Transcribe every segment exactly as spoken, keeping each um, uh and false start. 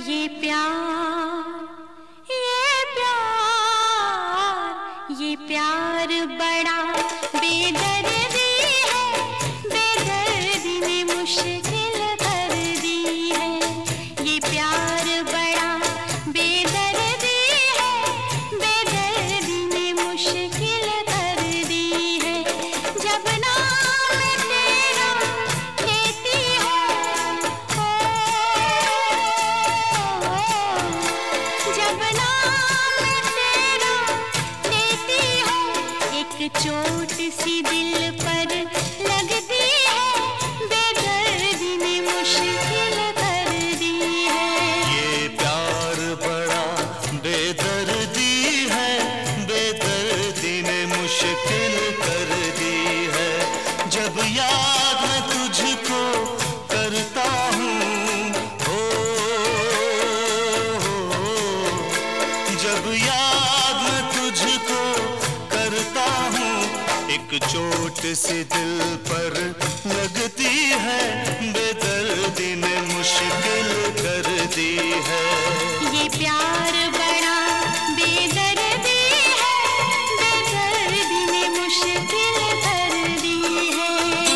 ये प्यार ये प्यार ये प्यार बड़ा बेदर्दी है, बेदर्दी ने मुश्किल कर दी है। ये प्यार बड़ा बेदर्दी है, बेदर्दी ने मुश्किल कर दी है। जब नाम तेरा लेती हूँ, जब नाम तेरा लेती हूँ, एक चोट सी दिल पर लगती है, बेदर्दी ने मुश्किल कर दी है। ये प्यार बड़ा बेदर्दी है, बेदर्दी ने मुश्किल कर दी है। जब याद मैं तुझको करता हूँ, हो, हो, जब याद मैं तुझको करता हूँ, एक चोट सी दिल पर लगती है, बेदर्दी ने मुश्किल कर दी है। ये प्यार बड़ा बेदर्दी है, बेदर्दी ने मुश्किल कर दी है।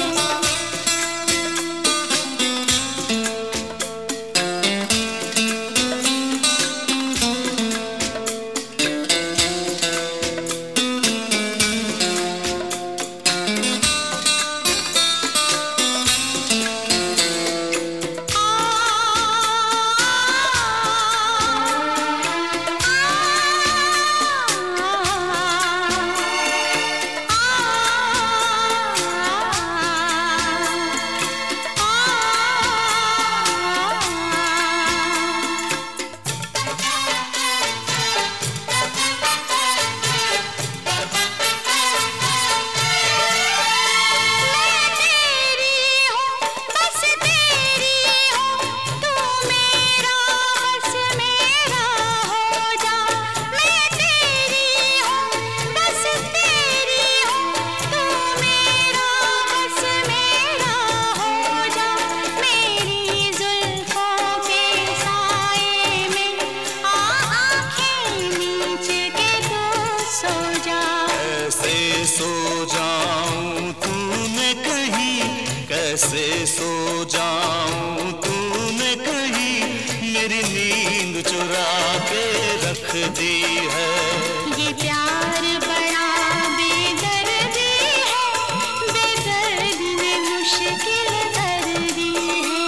सो जाऊं तूने कहीं, कैसे सो जाऊं तूने कहीं, मेरी नींद चुरा के रख दी है। ये प्यार बड़ा बेदर्दी है, बेदर्दी ने मुश्किल कर दी है।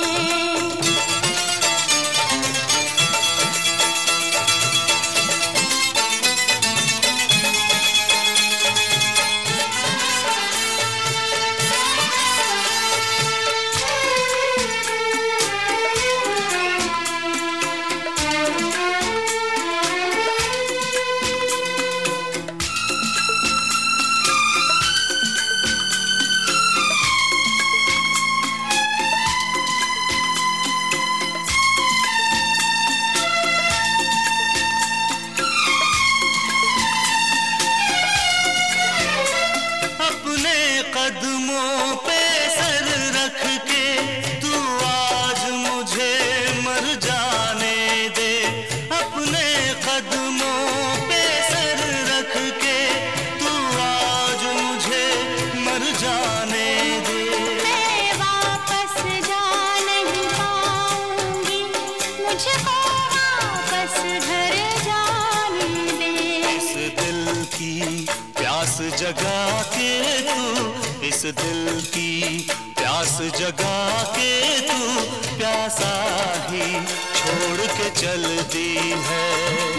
कदमों पे सर रख के तू आज मुझे मर जाने दे, अपने कदमों पे सर रख के तू आज मुझे मर जाने दे। मैं वापस जा नहीं पाऊंगी, मुझको वापस घर जाने दे। इस दिल की प्यास जगा के तू, इस दिल की प्यास जगा के तू, प्यासा ही छोड़ के चलती है।